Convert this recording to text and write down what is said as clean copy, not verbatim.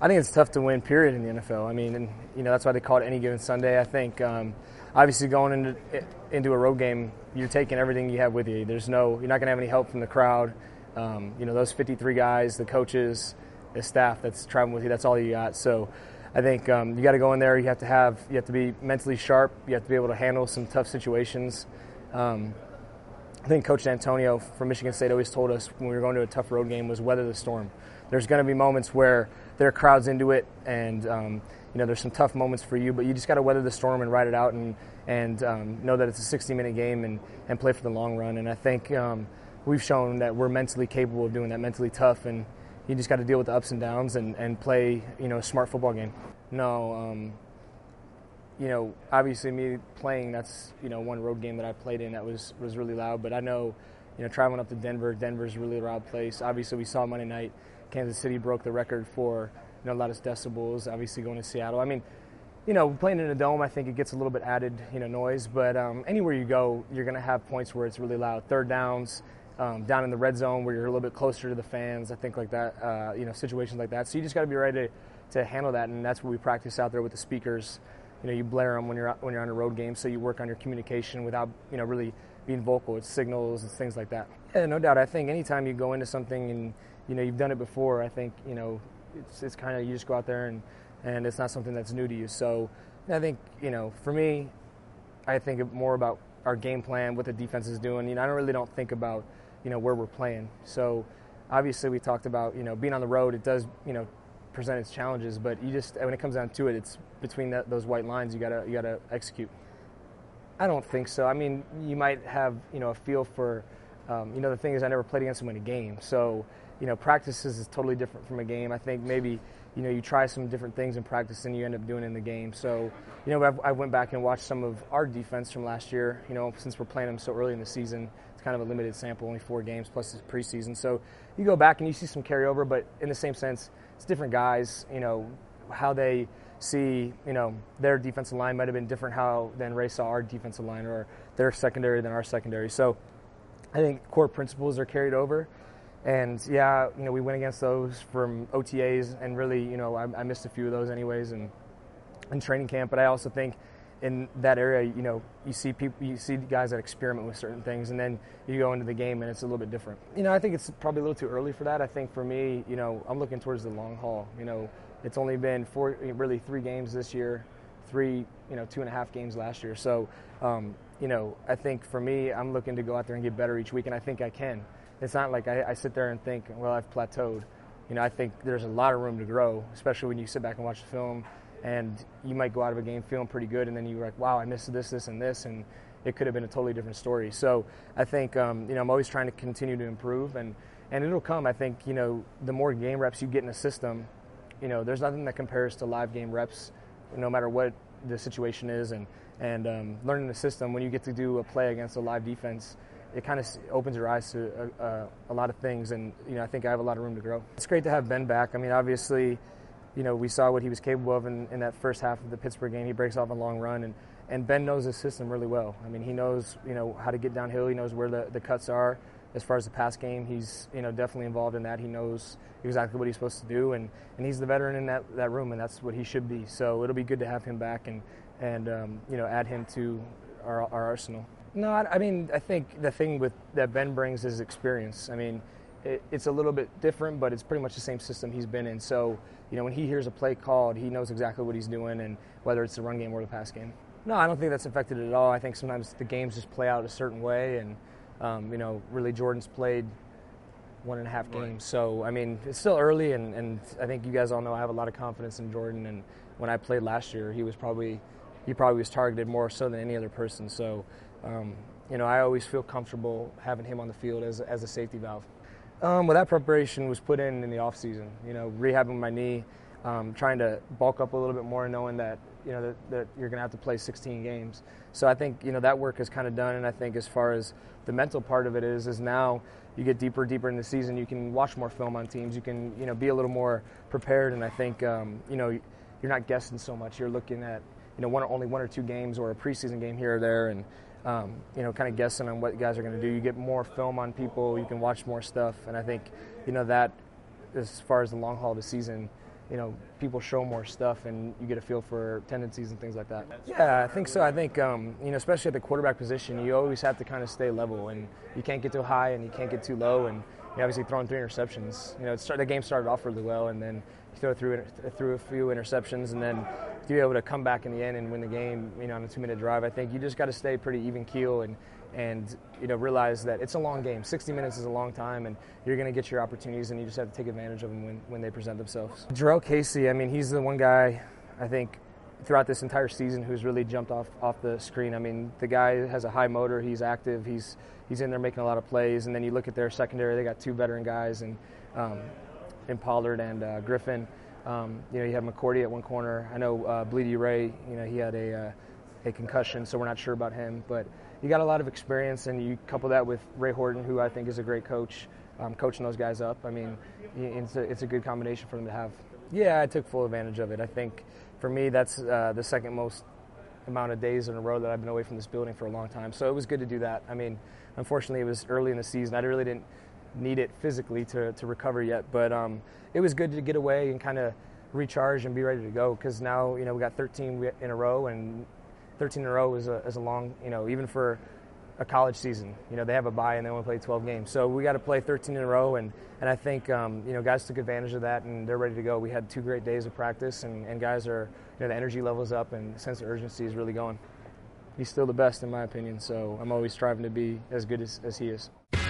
I think it's tough to win, period, in the NFL. I mean, and, that's why they call it any given Sunday. I think obviously going into a road game, you're taking everything you have with you. You're not going to have any help from the crowd. Those 53 guys, the coaches, the staff that's traveling with you, that's all you got. So I think you got to go in there. You have to be mentally sharp. You have to be able to handle some tough situations. I think Coach Antonio from Michigan State always told us when we were going to a tough road game was weather the storm. There's going to be moments where there are crowds into it, and there's some tough moments for you, but you just got to weather the storm and ride it out, and know that it's a 60-minute game and play for the long run. And I think we've shown that we're mentally capable of doing that, mentally tough, and you just got to deal with the ups and downs and play a smart football game. No. Obviously me playing, that's, one road game that I played in that was really loud. But I know, traveling up to Denver's a really loud place. Obviously we saw Monday night, Kansas City broke the record for, loudest decibels, obviously going to Seattle. I mean, playing in a dome, I think it gets a little bit added, noise. But anywhere you go, you're going to have points where it's really loud. Third downs, down in the red zone where you're a little bit closer to the fans, I think like that, situations like that. So you just got to be ready to handle that, and that's what we practice out there with the speakers. You blare them when you're on a road game, so you work on your communication without, really being vocal. It's signals and things like that. Yeah, no doubt. I think anytime you go into something and, you've done it before, I think, it's kind of, you just go out there and it's not something that's new to you. So I think, for me, I think more about our game plan, what the defense is doing. I don't think about, where we're playing. So obviously we talked about, being on the road, it does, present its challenges, but you just, when it comes down to it, it's between those white lines you gotta execute. I don't think so. I mean, you might have a feel for the thing is I never played against them in a game, so practices is totally different from a game. I think maybe you try some different things in practice and you end up doing it in the game. So I went back and watched some of our defense from last year. Since we're playing them so early in the season, it's kind of a limited sample, only 4 games plus this preseason. So you go back and you see some carryover, but in the same sense, it's different guys. How they see, their defensive line might have been different than Ray saw our defensive line, or their secondary than our secondary. So I think core principles are carried over. And, we went against those from OTAs, and really, I missed a few of those anyways in training camp. But I also think in that area, you see guys that experiment with certain things, and then you go into the game and it's a little bit different. I think it's probably a little too early for that. I think for me, I'm looking towards the long haul. It's only been 3 games this year, 2.5 games last year. So, I think for me, I'm looking to go out there and get better each week, and I think I can. It's not like I sit there and think, well, I've plateaued. I think there's a lot of room to grow, especially when you sit back and watch the film, and you might go out of a game feeling pretty good, and then you're like, wow, I missed this, and this, and it could have been a totally different story. So I think, I'm always trying to continue to improve, and it'll come. I think, the more game reps you get in a system, there's nothing that compares to live game reps, no matter what the situation is, and learning the system. When you get to do a play against a live defense, it kind of opens your eyes to a lot of things, and I think I have a lot of room to grow. It's great to have Ben back. I mean, obviously, we saw what he was capable of in that first half of the Pittsburgh game. He breaks off a long run, and Ben knows his system really well. I mean, he knows how to get downhill. He knows where the cuts are. As far as the pass game, he's definitely involved in that. He knows exactly what he's supposed to do, and he's the veteran in that room, and that's what he should be. So it'll be good to have him back and add him to our arsenal. No, I mean, I think the thing that Ben brings is experience. I mean, it's a little bit different, but it's pretty much the same system he's been in. So, when he hears a play called, he knows exactly what he's doing, and whether it's the run game or the pass game. No, I don't think that's affected it at all. I think sometimes the games just play out a certain way, and, really Jordan's played 1.5 games. So, I mean, it's still early, and I think you guys all know I have a lot of confidence in Jordan. And when I played last year, he probably was targeted more so than any other person. So, I always feel comfortable having him on the field as a safety valve. Well, that preparation was put in the off season. Rehabbing my knee, trying to bulk up a little bit more, knowing that that you're going to have to play 16 games. So I think that work is kind of done, and I think as far as the mental part of it is now you get deeper in the season, you can watch more film on teams, you can be a little more prepared, and I think you're not guessing so much. You're looking at only 1 or 2 games or a preseason game here or there, and kind of guessing on what guys are going to do. You get more film on people, you can watch more stuff, and I think that as far as the long haul of the season, people show more stuff and you get a feel for tendencies and things like that. Yeah, I think so. I think, especially at the quarterback position, you always have to kind of stay level, and you can't get too high and you can't get too low. And obviously throwing 3 interceptions, the game started off really well, and then you throw through a few interceptions, and then to be able to come back in the end and win the game, on a 2-minute drive. I think you just got to stay pretty even keel and realize that it's a long game. 60 minutes is a long time, and you're going to get your opportunities, and you just have to take advantage of them when they present themselves. Jarrell Casey, he's the one guy, I think, throughout this entire season who's really jumped off the screen. The guy has a high motor. He's active. He's in there making a lot of plays. And then you look at their secondary. They got 2 veteran guys, and in Pollard and Griffin. You have McCourty at one corner. I know Bleedy Ray, he had a concussion, so we're not sure about him. But you got a lot of experience, and you couple that with Ray Horton, who I think is a great coach, coaching those guys up. It's a good combination for them to have. Yeah, I took full advantage of it. I think for me, that's the second most amount of days in a row that I've been away from this building for a long time. So it was good to do that. Unfortunately, it was early in the season. I really didn't need it physically to recover yet, but it was good to get away and kind of recharge and be ready to go, because now we got 13 in a row, and 13 in a row is a long, even for a college season, they have a bye and they only play 12 games, so we got to play 13 in a row, and I think guys took advantage of that, and they're ready to go. We had 2 great days of practice, and guys are, the energy level's up and the sense of urgency is really going. He's still the best in my opinion, so I'm always striving to be as good as he is.